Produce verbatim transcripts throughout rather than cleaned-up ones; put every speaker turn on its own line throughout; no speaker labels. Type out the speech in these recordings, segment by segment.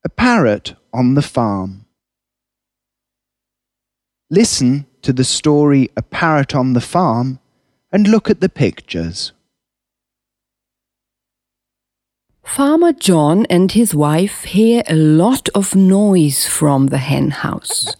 A parrot on the farm. Listen to the story A Parrot on the Farm and look at the pictures.
Farmer John and his wife hear a lot of noise from the hen house.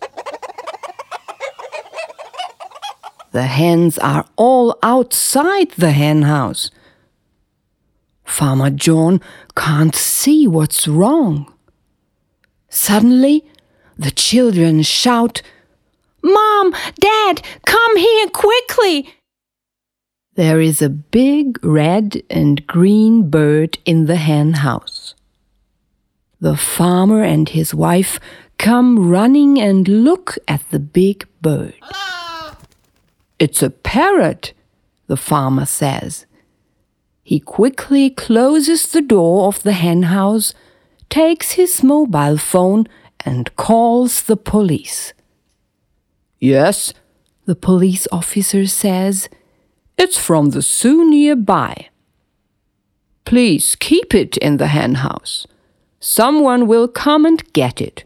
The hens are all outside the hen house. Farmer John can't see what's wrong. Suddenly, the children shout, "Mom, Dad, come here quickly!" There is a big red and green bird in the hen house. The farmer and his wife come running and look at the big bird. Hello. "It's a parrot," the farmer says. He quickly closes the door of the hen house, takes his mobile phone and calls the police. "Yes," the police officer says, "it's from the zoo nearby. Please keep it in the hen house. Someone will come and get it."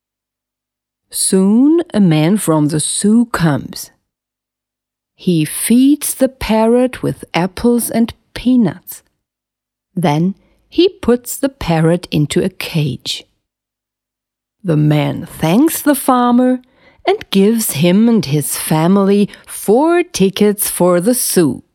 Soon a man from the zoo comes. He feeds the parrot with apples and peanuts. Then he puts the parrot into a cage. The man thanks the farmer and gives him and his family four tickets for the zoo.